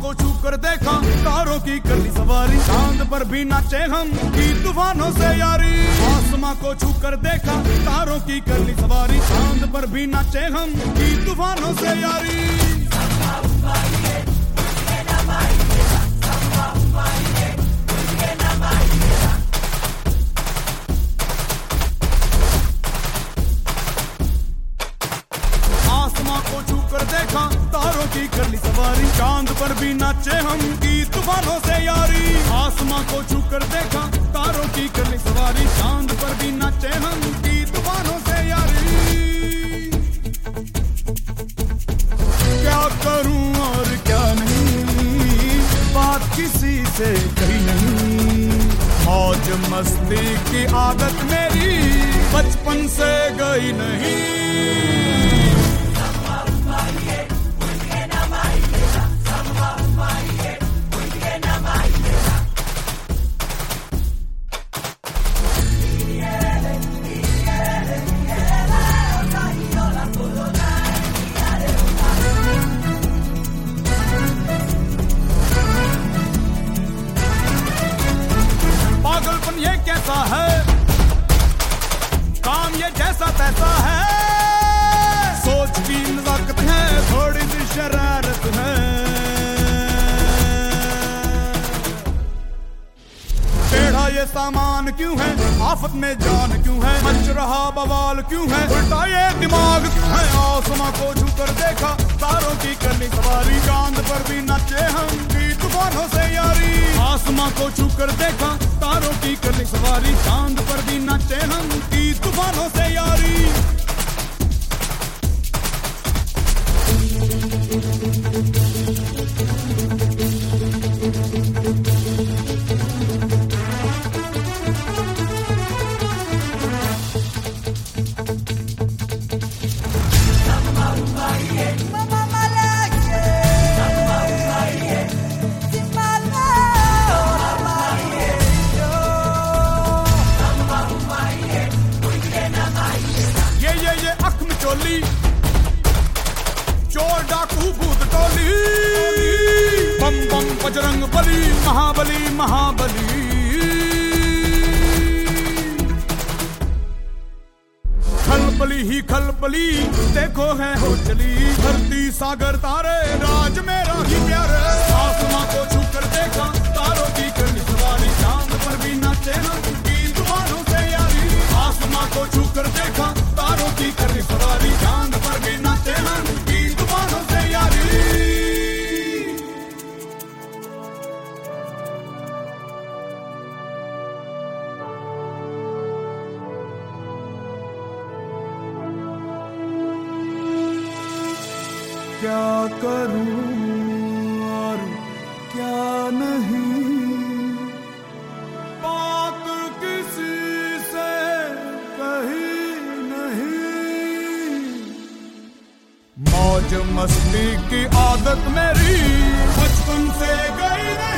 को छू कर देखा, तारों की कर ली सवारी, चांद पर भी नाचे हम की तूफानों से यारी। आसमां को छू कर देखा, तारों की कर ली सवारी, चांद पर भी नाचे हम की तूफानों से यारी। को छू कर देखा, तारों की कर ली सवारी, चांद पर भी नाचे हम की तूफानों से यारी। आसमां को छू कर देखा, तारों की कर ली सवारी, चांद पर भी नाचे हम की तूफानों से यारी। क्या करूं और क्या नहीं, बात किसी से कही नहीं। मौज मस्ती की आदत मेरी बचपन से गई नहीं। पागलपन ये कैसा है, काम ये जैसा तैसा है, सोच की नजाकत है, थोड़ी सी शरारत है। टेढ़ा ये सामान क्यों है, आफत में जान क्यों है, मच रहा बवाल क्यों है, उल्टा ये दिमाग क्यों है। आसमां को छू कर देखा, तारों की करनी सवारी, चांद पर भी नाचे हम की तूफानों से यारी। आसमां को छू कर देखा, तारों की करनी सवारी, चांद पर भी नाचे हम की तूफानों से यारी। चोर डाकू भूत टोली, बम बम बजरंग बली, महाबली महाबली। खलबली ही खलबली, देखो है हो चली, धरती सागर तारे, राज मेरा ही प्यारे। आसमां को छू कर देखा, तारों की करनी सवारी, चांद पर भी नाचे हम की तूफानों से यारी। आसमां को छू कर देखा, तारों की करनी सवारी, चांद पर भी नाचे हम की तूफानों से यारी। क्या करूं और क्या नहीं, बात किसी से कही नहीं। मौज मस्ती की आदत मेरी बचपन से गई नहीं।